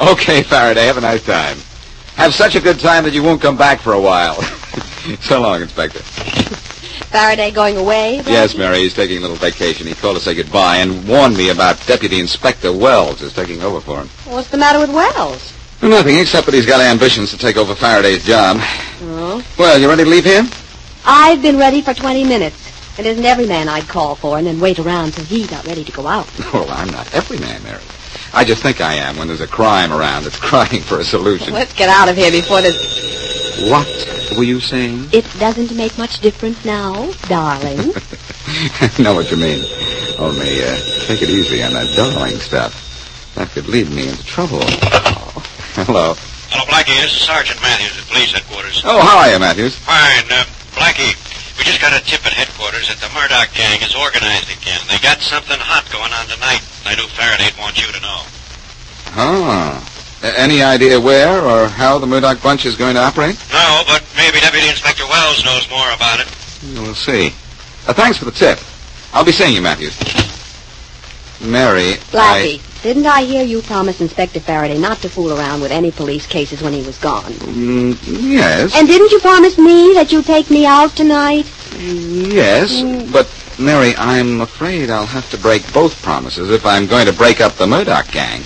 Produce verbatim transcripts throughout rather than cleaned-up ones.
Okay, Faraday, have a nice time. Have such a good time that you won't come back for a while. So long, Inspector. Faraday going away? Blackie? Yes, Mary, he's taking a little vacation. He called to say goodbye and warned me about Deputy Inspector Wells is taking over for him. What's the matter with Wells? Nothing, except that he's got ambitions to take over Faraday's job. Oh? Well, you ready to leave here? I've been ready for twenty minutes. It isn't every man I'd call for and then wait around till he got ready to go out. Well, I'm not every man, Mary. I just think I am when there's a crime around that's crying for a solution. Let's get out of here before there's... What were you saying? It doesn't make much difference now, darling. I know what you mean. Only, uh, take it easy on that darling stuff. That could lead me into trouble. Oh. Hello. Hello, Blackie. This is Sergeant Matthews at police headquarters. Oh, how are you, Matthews? Fine. Uh, Blackie, we just got a tip at headquarters that the Murdoch gang is organized again. They got something hot going on tonight. I knew Faraday'd want you to know. Huh. A- any idea where or how the Murdoch bunch is going to operate? No, but maybe Deputy Inspector Wells knows more about it. We'll see. Uh, thanks for the tip. I'll be seeing you, Matthews. Mary, Blackie, I... didn't I hear you promise Inspector Faraday not to fool around with any police cases when he was gone? Mm, yes. And didn't you promise me that you'd take me out tonight? Yes, mm. But, Mary, I'm afraid I'll have to break both promises if I'm going to break up the Murdoch gang.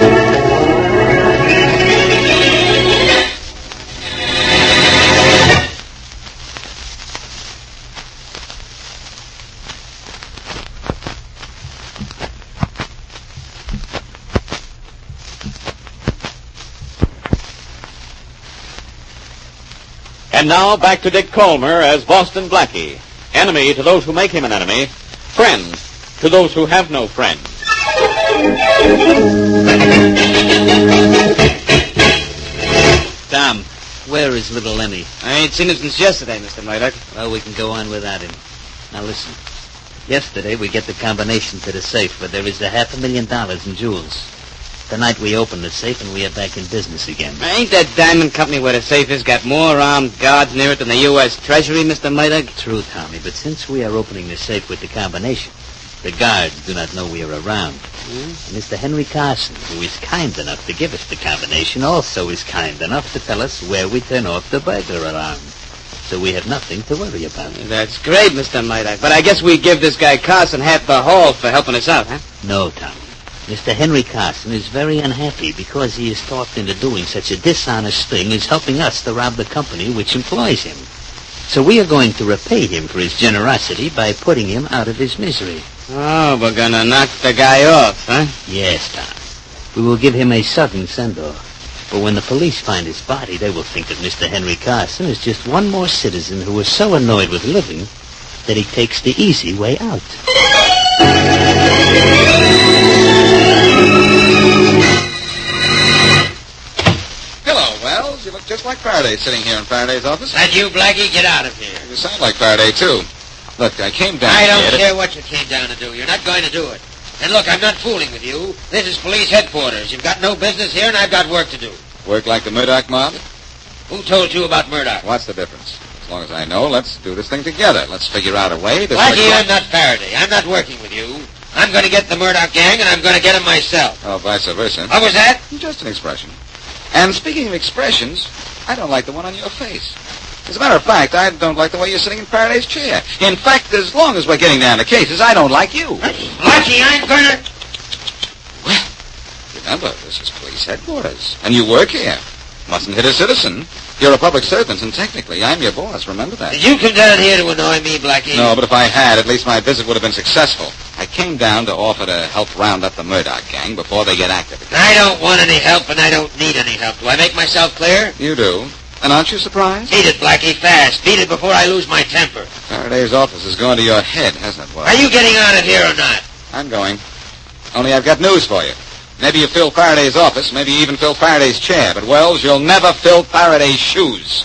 And now back to Dick Colmer as Boston Blackie. Enemy to those who make him an enemy. Friend to those who have no friend. Tom, where is little Lenny? I ain't seen him since yesterday, Mister Murdoch. Well, we can go on without him. Now listen. Yesterday we get the combination to the safe, but there is a half a million dollars in jewels. Tonight we open the safe and we are back in business again. Ain't that diamond company where the safe is got more armed guards near it than the U S Treasury, Mister Murdoch? True, Tommy, but since we are opening the safe with the combination, the guards do not know we are around. Hmm? Mister Henry Carson, who is kind enough to give us the combination, also is kind enough to tell us where we turn off the burglar alarm. So we have nothing to worry about. That's great, Mister Murdoch. But I guess we give this guy Carson half the haul for helping us out, huh? No, Tommy. Mister Henry Carson is very unhappy because he is talked into doing such a dishonest thing as helping us to rob the company which employs him. So we are going to repay him for his generosity by putting him out of his misery. Oh, we're gonna knock the guy off, huh? Yes, Tom. We will give him a sudden send-off. But when the police find his body, they will think that Mister Henry Carson is just one more citizen who is so annoyed with living that he takes the easy way out. Hello, Wells. You look just like Faraday sitting here in Faraday's office. That you, Blackie? Get out of here. You sound like Faraday, too. Look, I came down I don't here to... care what you came down to do. You're not going to do it. And look, I'm not fooling with you. This is police headquarters. You've got no business here, and I've got work to do. Work like the Murdoch mob? Who told you about Murdoch? What's the difference? As long as I know, let's do this thing together. Let's figure out a way to... Blackie, I'm not Faraday. I'm not working with you. I'm going to get the Murdoch gang, and I'm going to get them myself. Oh, vice versa. What was that? Just an expression. And speaking of expressions, I don't like the one on your face. As a matter of fact, I don't like the way you're sitting in Faraday's chair. In fact, as long as we're getting down to cases, I don't like you. Blackie, I'm going to... Well, remember, this is police headquarters, and you work here. Mustn't hit a citizen. You're a public servant, and technically, I'm your boss. Remember that. Did you come down here to annoy me, Blackie? No, but if I had, at least my visit would have been successful. I came down to offer to help round up the Murdoch gang before they get active again. I don't want any help, and I don't need any help. Do I make myself clear? You do. And aren't you surprised? Beat it, Blackie, fast. Beat it before I lose my temper. Faraday's office is going to your head, hasn't it, Boy? Are you getting out of here or not? I'm going. Only I've got news for you. Maybe you fill Faraday's office, maybe you even fill Faraday's chair, but, Wells, you'll never fill Faraday's shoes.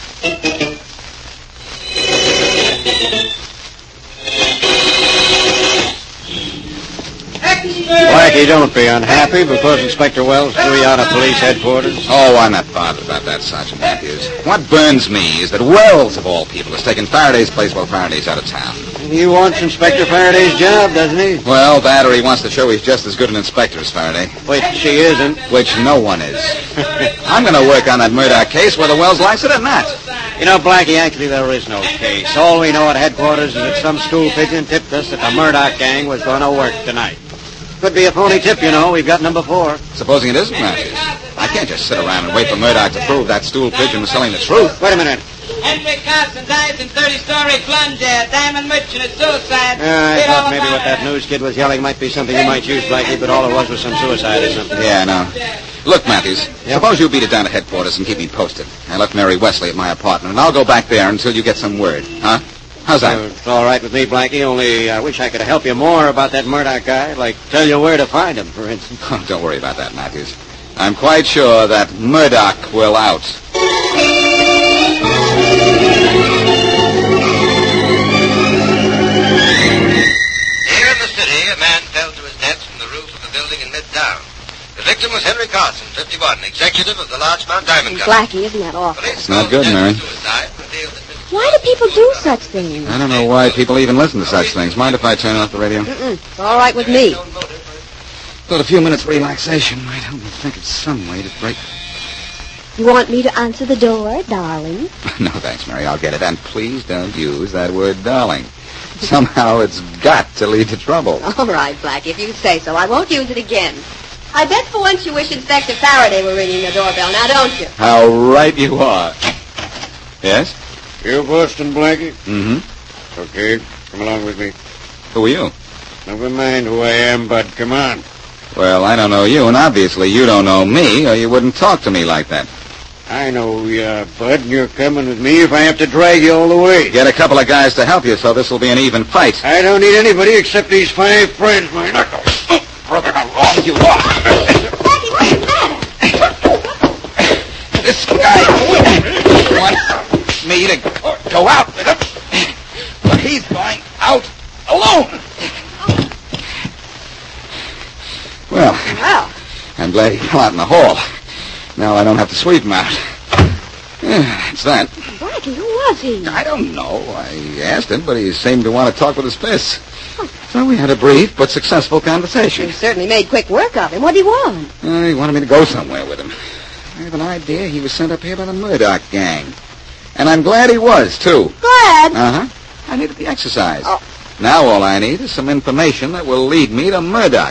Blackie, don't be unhappy because Inspector Wells threw you out of police headquarters. Oh, I'm not bothered about that, Sergeant Matthews. What burns me is that Wells, of all people, has taken Faraday's place while Faraday's out of town. He wants Inspector Faraday's job, doesn't he? Well, that or he wants to show he's just as good an inspector as Faraday. Which she isn't. Which no one is. I'm going to work on that Murdoch case whether Wells likes it or not. You know, Blackie, actually there is no case. All we know at headquarters is that some stool pigeon tipped us that the Murdoch gang was going to work tonight. Could be a phony tip, you know. We've got number four. Supposing it isn't, Matthews. I can't just sit around and wait for Murdoch to prove that stool pigeon was telling the truth. Wait a minute. Henry Carson dies in thirty-story plunge at Diamond Merchant at suicide. Yeah, I thought maybe what that news kid was yelling might be something you might use, Blackie, but all it was was some suicide or something. Yeah, I know. Look, Matthews, yep. Suppose you beat it down to headquarters and keep me posted. I left Mary Wesley at my apartment, and I'll go back there until you get some word. Huh? How's that? Uh, it's all right with me, Blackie, only I wish I could help you more about that Murdoch guy, like tell you where to find him, for instance. Oh, don't worry about that, Matthews. I'm quite sure that Murdoch will out. Here in the city, a man fell to his death from the roof of a building in Midtown. The victim was Henry Carson, fifty-one, executive of the Larchmont Diamond Company. Blackie, isn't that awful? It's not good, Mary. Why do people do such things? I don't know why people even listen to such things. Mind if I turn off the radio? Mm-mm. It's all right with me. Thought a few minutes relaxation might help me think of some way to break... You want me to answer the door, darling? No, thanks, Mary. I'll get it. And please don't use that word darling. Somehow it's got to lead to trouble. All right, Blackie, if you say so. I won't use it again. I bet for once you wish Inspector Faraday were ringing the doorbell, now don't you? How right you are. Yes? You Boston, Blackie? Mm-hmm. Okay, come along with me. Who are you? Never mind who I am, Bud. Come on. Well, I don't know you, and obviously you don't know me, or you wouldn't talk to me like that. I know you are, Bud, and you're coming with me if I have to drag you all the way. Get a couple of guys to help you, so this will be an even fight. I don't need anybody except these five friends, my knuckles. Oh, brother, how long you are. Blackie, what's the matter? This guy wants me to go out with him, but he's going out alone. Well, well, I'm glad he fell out in the hall. Now I don't have to sweep him out. Yeah, it's that. Blackie, who was he? I don't know. I asked him, but he seemed to want to talk with his fists. So we had a brief but successful conversation. You certainly made quick work of him. What did he want? Uh, he wanted me to go somewhere with him. I have an idea he was sent up here by the Murdoch gang. And I'm glad he was, too. Glad? Uh-huh. I needed the exercise. Oh. Now all I need is some information that will lead me to Murdoch.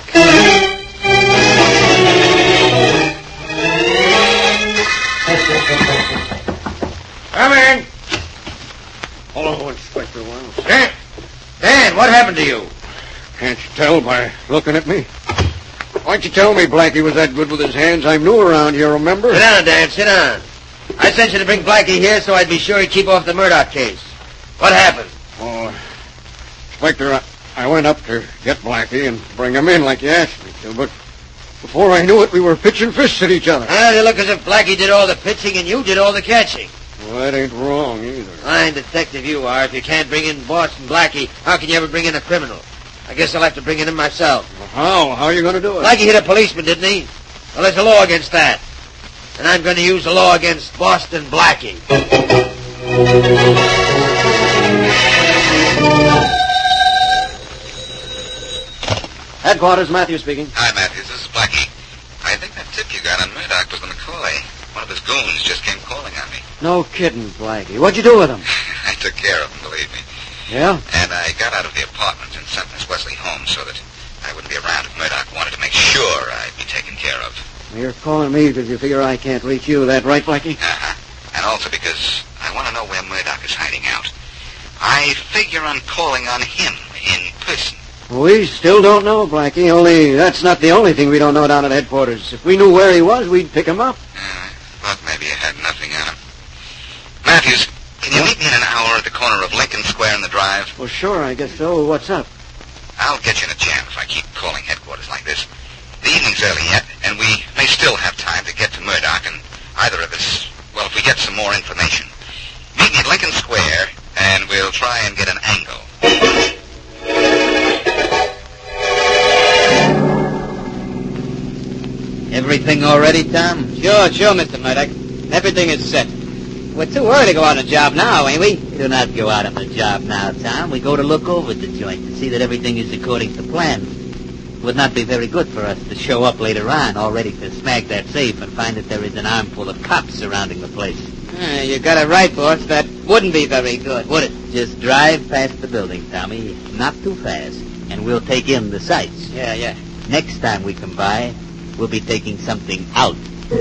Come in. Hello, Inspector Wells. Dan! Dan, what happened to you? Can't you tell by looking at me? Why'd you tell me Blackie was that good with his hands? I'm new around here, remember? Sit down, Dan, sit down. I sent you to bring Blackie here so I'd be sure he'd keep off the Murdoch case. What happened? Oh, Inspector, I, I went up to get Blackie and bring him in like you asked me to, but before I knew it, we were pitching fists at each other. Ah, you look as if Blackie did all the pitching and you did all the catching. Well, that ain't wrong either. Fine detective you are. If you can't bring in Boston Blackie, how can you ever bring in a criminal? I guess I'll have to bring in him myself. Well, how? How are you going to do it? Blackie hit a policeman, didn't he? Well, there's a law against that. And I'm going to use the law against Boston Blackie. Headquarters, Matthews speaking. Hi, Matthews. This is Blackie. I think that tip you got on Murdoch was the McCoy. One of his goons just came calling on me. No kidding, Blackie. What'd you do with him? I took care of him, believe me. Yeah? And I got out of the apartment and sent Miss Wesley home so that I wouldn't be around if Murdoch wanted to make sure I'd be taken care of. You're calling me because you figure I can't reach you. That right, Blackie? Uh-huh. And also because I want to know where Murdoch is hiding out. I figure on calling on him in person. We still don't know, Blackie, only that's not the only thing we don't know down at headquarters. If we knew where he was, we'd pick him up. Uh, I thought maybe you had nothing on him. Matthews, can you meet me in an hour at the corner of Lincoln Square and the Drive? Well, sure, I guess so. What's up? I'll get you in a jam if I keep calling headquarters like this. The evening's early yet, and we may still have time to get to Murdoch, and either of us, well, if we get some more information. Meet me at Lincoln Square, and we'll try and get an angle. Everything all ready, Tom? Sure, sure, Mister Murdoch. Everything is set. we're too early to go out on a job now, ain't we? We do not go out on the job now, Tom. We go to look over the joint to see that everything is according to plan. It would not be very good for us to show up later on, all ready to smack that safe and find that there is an armful of cops surrounding the place. Uh, you got it right, boss. That wouldn't be very good, would it? Just drive past the building, Tommy. Not too fast. And we'll take in the sights. Yeah, yeah. Next time we come by, we'll be taking something out.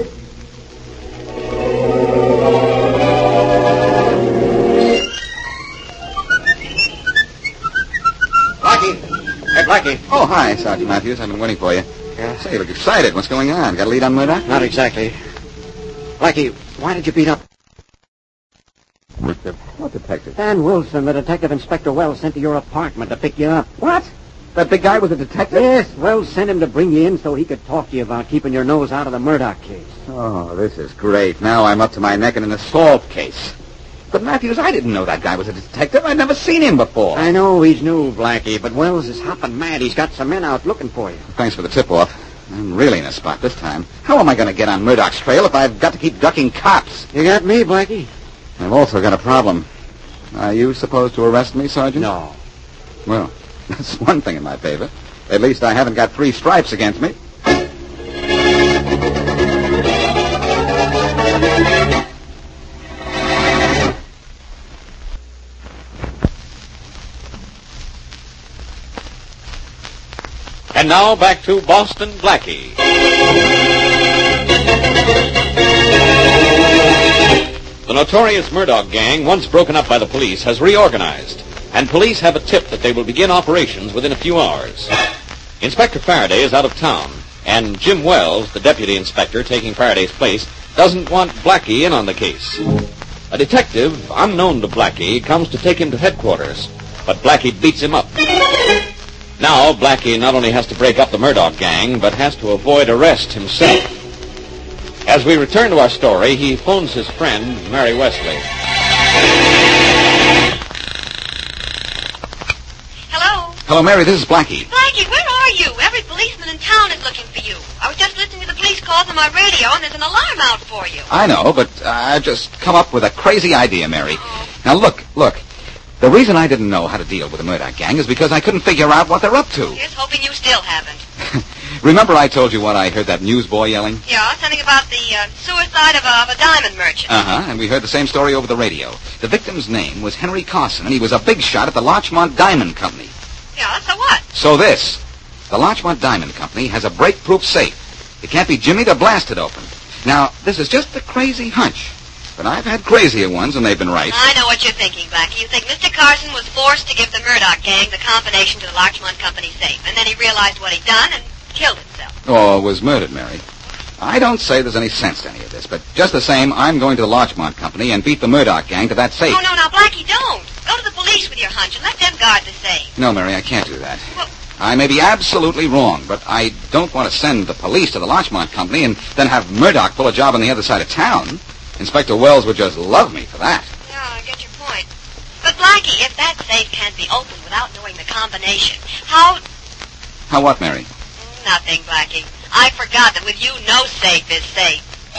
Blackie! Hey, Blackie. Oh, hi, Sergeant Matthews. I've been waiting for you. Yeah? Say, you look excited. What's going on? Got a lead on Murdoch? Not exactly. Blackie, why did you beat up What detective? Dan Wilson, the detective Inspector Wells sent to your apartment to pick you up? What? That big guy was a detective? Yes, Wells sent him to bring you in so he could talk to you about keeping your nose out of the Murdoch case. Oh, this is great. Now I'm up to my neck in an assault case. But, Matthews, I didn't know that guy was a detective. I'd never seen him before. I know he's new, Blackie, but Wells is hopping mad. He's got some men out looking for you. Thanks for the tip-off. I'm really in a spot this time. How am I going to get on Murdoch's trail if I've got to keep ducking cops? You got me, Blackie. I've also got a problem. Are you supposed to arrest me, Sergeant? No. Well, that's one thing in my favor. At least I haven't got three stripes against me. And now back to Boston Blackie. The notorious Murdoch gang, once broken up by the police, has reorganized, and police have a tip that they will begin operations within a few hours. Inspector Faraday is out of town, and Jim Wells, the deputy inspector taking Faraday's place, doesn't want Blackie in on the case. A detective, unknown to Blackie, comes to take him to headquarters, but Blackie beats him up. Now, Blackie not only has to break up the Murdoch gang, but has to avoid arrest himself. As we return to our story, he phones his friend, Mary Wesley. Hello? Hello, Mary. This is Blackie. Blackie, where are you? Every policeman in town is looking for you. I was just listening to the police calls on my radio, and there's an alarm out for you. I know, but I've just come up with a crazy idea, Mary. Now, look, look. The reason I didn't know how to deal with the Murdoch gang is because I couldn't figure out what they're up to. Here's hoping you still haven't. Remember I told you what I heard that newsboy yelling? Yeah, something about the uh, suicide of a, of a diamond merchant. Uh-huh, and we heard the same story over the radio. The victim's name was Henry Carson, and he was a big shot at the Larchmont Diamond Company. Yeah, so what? So this. The Larchmont Diamond Company has a break-proof safe. It can't be jimmied or blasted open. Now, this is just a crazy hunch. But I've had crazier ones, and they've been right. I know what you're thinking, Blackie. You think Mister Carson was forced to give the Murdoch gang the combination to the Larchmont Company safe, and then he realized what he'd done and killed himself. Or was murdered, Mary. I don't say there's any sense to any of this, but just the same, I'm going to the Larchmont Company and beat the Murdoch gang to that safe. Oh, no, no, Blackie, don't. Go to the police with your hunch and let them guard the safe. No, Mary, I can't do that. Well, I may be absolutely wrong, but I don't want to send the police to the Larchmont Company and then have Murdoch pull a job on the other side of town. Inspector Wells would just love me for that. yeah, I get your point. But, Blackie, if that safe can't be opened without knowing the combination, how... How what, Mary? Nothing, Blackie. I forgot that with you, no safe is safe.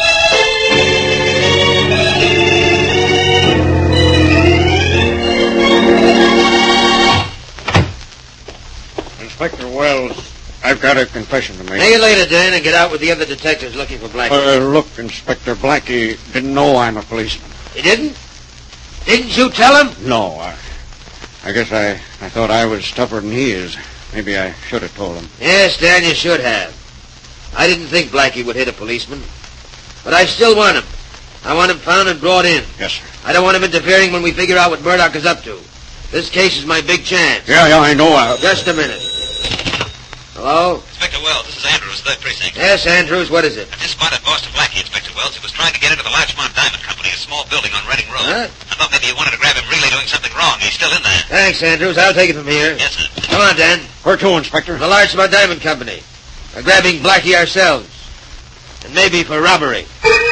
Inspector Wells, I've got a confession to make. See you later, Dan, and get out with the other detectives looking for Blackie. Uh, look, Inspector, Blackie didn't know I'm a policeman. He didn't? Didn't you tell him? No, I, I guess I, I thought I was tougher than he is. Maybe I should have told him. Yes, Dan, you should have. I didn't think Blackie would hit a policeman. But I still want him. I want him found and brought in. Yes, sir. I don't want him interfering when we figure out what Murdoch is up to. This case is my big chance. Yeah, yeah, I know. I... Just a minute. Hello? Inspector Wells, this is Andrews, third Precinct. Yes, Andrews, what is it? I've just spotted Boston Blackie, Inspector Wells. He was trying to get into the Larchmont Diamond Company, a small building on Reading Road. Huh? I thought maybe you wanted to grab him really doing something wrong. He's still in there. Thanks, Andrews. I'll take it from here. Yes, sir. Come on, Dan. Where to, Inspector? The Larchmont Diamond Company. We're grabbing Blackie ourselves. And maybe for robbery.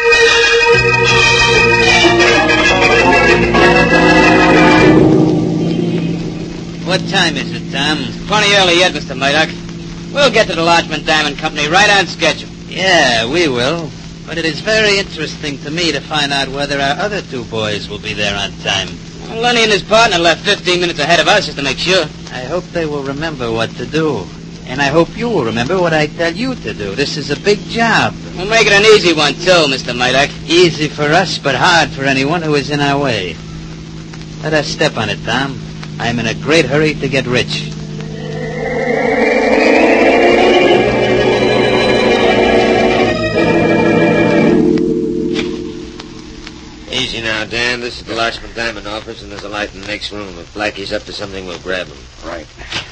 What time is it, Tom? Plenty early yet, Mister Murdoch. We'll get to the Larchmont Diamond Company right on schedule. Yeah, we will. But it is very interesting to me to find out whether our other two boys will be there on time. Well, Lenny and his partner left fifteen minutes ahead of us just to make sure. I hope they will remember what to do. And I hope you will remember what I tell you to do. This is a big job. We'll make it an easy one, too, Mister Midak. Easy for us, but hard for anyone who is in our way. Let us step on it, Tom. I am in a great hurry to get rich. Easy now, Dan. This is the Larchmont Diamond office, and there's a light in the next room. If Blackie's up to something, we'll grab him. Right.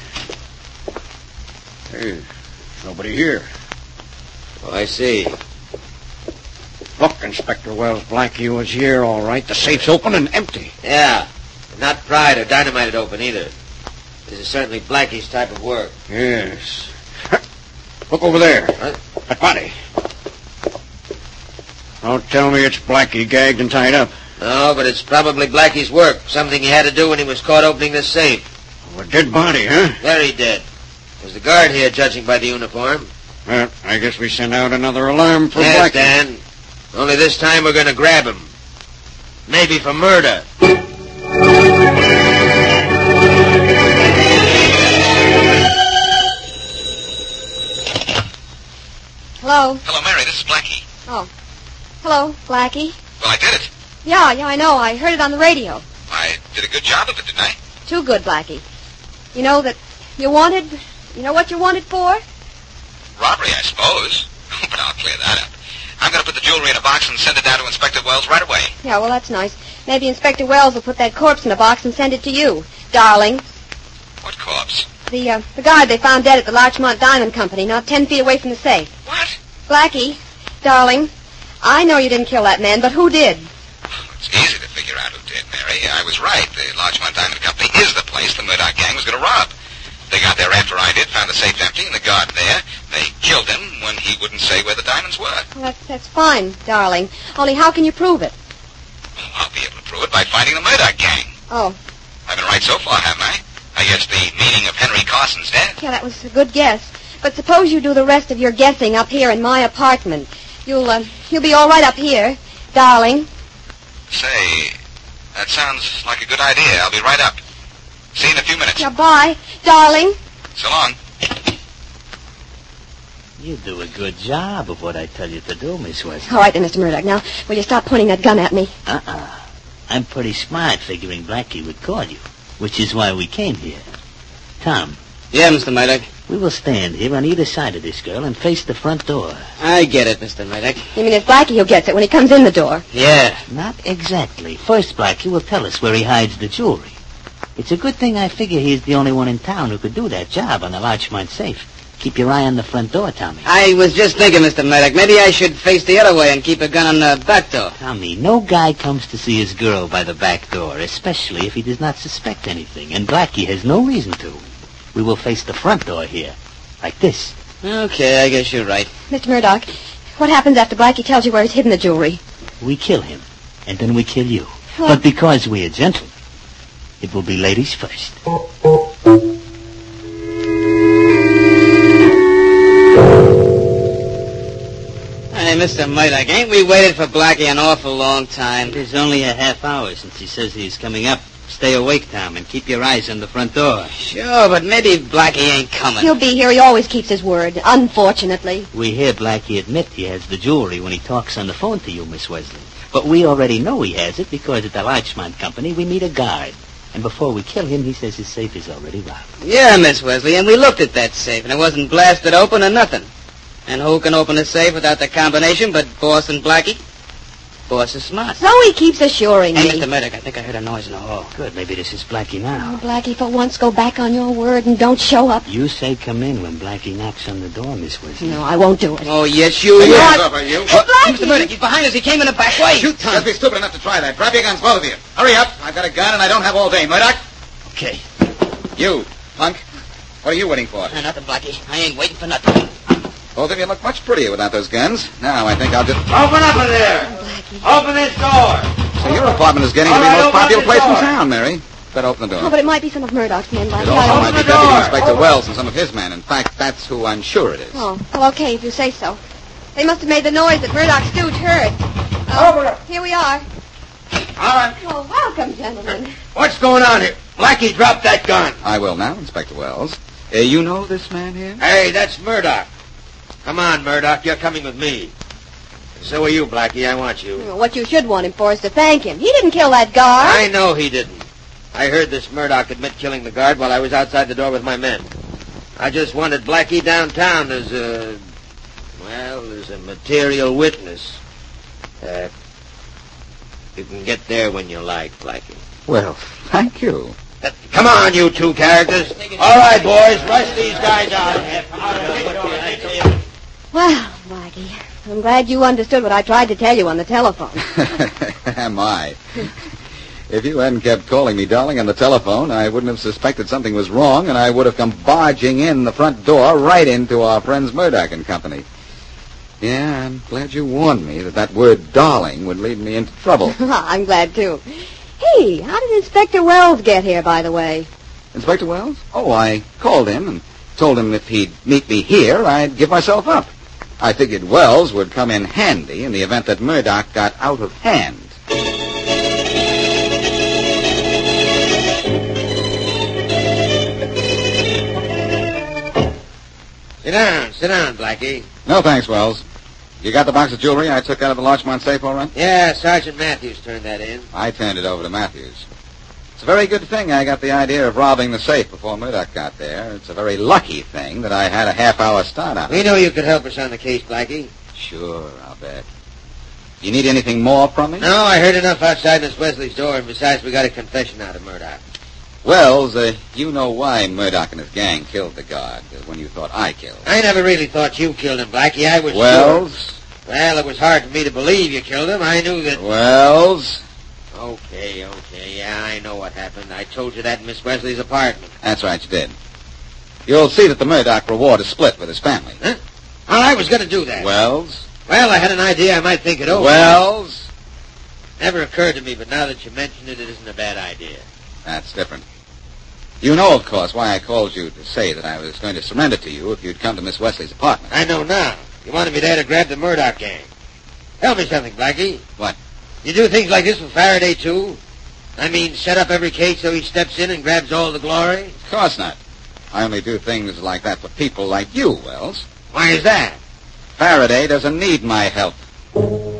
Hey, nobody here. Oh, I see. Look, Inspector Wells, Blackie was here, all right. The safe's open and empty. Yeah. Not fried or dynamited open, either. This is certainly Blackie's type of work. Yes. Look over there. Huh? That body. Don't tell me it's Blackie gagged and tied up. No, but it's probably Blackie's work. Something he had to do when he was caught opening this safe. Oh, a dead body, huh? Very dead. There's the guard here, judging by the uniform. Well, I guess we send out another alarm for Yes, Blackie. Dan. Only this time we're going to grab him. Maybe for murder. Hello? Hello, Mary. This is Blackie. Oh. Hello, Blackie. Well, I did it. Yeah, yeah, I know. I heard it on the radio. I did a good job of it, didn't I? Too good, Blackie. You know that you wanted... You know what you wanted for? Robbery, I suppose. But I'll clear that up. I'm going to put the jewelry in a box and send it down to Inspector Wells right away. Yeah, well, that's nice. Maybe Inspector Wells will put that corpse in a box and send it to you, darling. What corpse? The, uh, the guard they found dead at the Larchmont Diamond Company, not ten feet away from the safe. What? Blackie, darling, I know you didn't kill that man, but who did? It's easy to figure out who did, Mary. I was right. The Larchmont Diamond Company is the place the Murdoch gang was going to rob. They got there after I did, found the safe empty, and the guard there. They killed him when he wouldn't say where the diamonds were. Well, that's, that's fine, darling. Only how can you prove it? Oh, I'll be able to prove it by finding the Murdoch gang. Oh, I've been right so far, haven't I? I guess the meaning of Henry Carson's death. yeah, that was a good guess. But suppose you do the rest of your guessing up here in my apartment. You'll, uh, you'll be all right up here, darling. Say, that sounds like a good idea. I'll be right up. See you in a few minutes. Yeah, bye, darling. So long. You do a good job of what I tell you to do, Miss Wesley. All right then, Mister Murdoch. Now, will you stop pointing that gun at me? Uh-uh. I'm pretty smart figuring Blackie would call you, which is why we came here. Tom. Yeah, Mister Midak. We will stand here on either side of this girl and face the front door. I get it, Mister Midak. You mean it's Blackie who gets it when he comes in the door? Yeah. Not exactly. First, Blackie will tell us where he hides the jewelry. It's a good thing I figure he's the only one in town who could do that job on the Larchmont safe. Keep your eye on the front door, Tommy. I was just thinking, Mister Midak, maybe I should face the other way and keep a gun on the back door. Tommy, no guy comes to see his girl by the back door, especially if he does not suspect anything, and Blackie has no reason to. We will face the front door here, like this. Okay, I guess you're right. Mister Murdoch, what happens after Blackie tells you where he's hidden the jewelry? We kill him, and then we kill you. Well, But because we are gentlemen, it will be ladies first. Hey, Mister Midak, ain't we waited for Blackie an awful long time? It is only a half hour since he says he's coming up. Stay awake, Tom, and keep your eyes on the front door. Sure, but maybe Blackie ain't coming. he'll be here. He always keeps his word, unfortunately. We hear Blackie admit he has the jewelry when he talks on the phone to you, Miss Wesley. But we already know he has it because at the Larchmont Company we meet a guard. And before we kill him, he says his safe is already robbed. Yeah, Miss Wesley, and we looked at that safe, and it wasn't blasted open or nothing. And who can open a safe without the combination but Boss and Blackie? Boss is smart. So he keeps assuring Hey, me. Mister Midak, I think I heard a noise in the hall. Good, maybe this is Blackie now. Oh, Blackie, for once, go back on your word and don't show up. You say come in when Blackie knocks on the door, Miss Wesley. No, I won't do it. Oh, yes, you Hey, will. hands up, are you? Blackie! Mister Midak, he's behind us. He came in the back way. Shoot, Tom. Don't be stupid enough to try that. Grab your guns, both of you. Hurry up. I've got a gun and I don't have all day. Murdoch? Okay. You, punk. What are you waiting for? Uh, nothing, Blackie. I ain't waiting for nothing. Both of you look much prettier without those guns. Now I think I'll just... Open up in there! Open this door! So your apartment is getting to be the All right, most open popular the place in door. town, Mary. Better open the Oh, door. but it might be some of Murdoch's men, Blackie. It I also don't might know. be the Deputy door. Inspector Open- Wells and some of his men. In fact, that's who I'm sure it is. Oh, well, okay, if you say so. They must have made the noise that Murdoch's stooge heard. Uh, here we are. All right. Well, welcome, gentlemen. What's going on here? Blackie, drop that gun. I will now, Inspector Wells. Uh, you know this man here? Hey, that's Murdoch. Come on, Murdoch. You're coming with me. So are you, Blackie. I want you. Well, what you should want him for is to thank him. He didn't kill that guard. I know he didn't. I heard this Murdoch admit killing the guard while I was outside the door with my men. I just wanted Blackie downtown as a... well, as a material witness. Uh, you can get there when you like, Blackie. Well, thank you. Uh, come on, you two characters. All right, boys, rush these guys out. Well, Blackie, I'm glad you understood what I tried to tell you on the telephone. Am I? If you hadn't kept calling me darling on the telephone, I wouldn't have suspected something was wrong, and I would have come barging in the front door right into our friends Murdoch and Company. Yeah, I'm glad you warned me that that word darling would lead me into trouble. I'm glad, too. Hey, how did Inspector Wells get here, by the way? Inspector Wells? Oh, I called him and told him if he'd meet me here, I'd give myself up. I figured Wells would come in handy in the event that Murdoch got out of hand. Sit down, sit down, Blackie. No, thanks, Wells. You got the box of jewelry I took out of the Larchmont safe all right? Yeah, Sergeant Matthews turned that in. I turned it over to Matthews. It's a very good thing I got the idea of robbing the safe before Murdoch got there. It's a very lucky thing that I had a half-hour start on it. We know you could help us on the case, Blackie. Sure, I'll bet. You need anything more from me? No, I heard enough outside Miss Wesley's door, and besides, we got a confession out of Murdoch. Wells, uh, you know why Murdoch and his gang killed the guard uh, when you thought I killed him. I never really thought you killed him, Blackie. I was Wells? Sure. Well, it was hard for me to believe you killed him. I knew that... Wells? Okay, okay, yeah, I know what happened. I told you that in Miss Wesley's apartment. That's right, you did. You'll see that the Murdoch reward is split with his family. Huh? Well, I was going to do that. Wells? Well, I had an idea I might think it over. Wells? Never occurred to me, but now that you mention it, it isn't a bad idea. That's different. You know, of course, why I called you to say that I was going to surrender to you if you'd come to Miss Wesley's apartment. I know now. You wanted me there to grab the Murdoch gang. Tell me something, Blackie. What? You do things like this with Faraday, too? I mean, set up every case so he steps in and grabs all the glory? Of course not. I only do things like that for people like you, Wells. Why is that? Faraday doesn't need my help.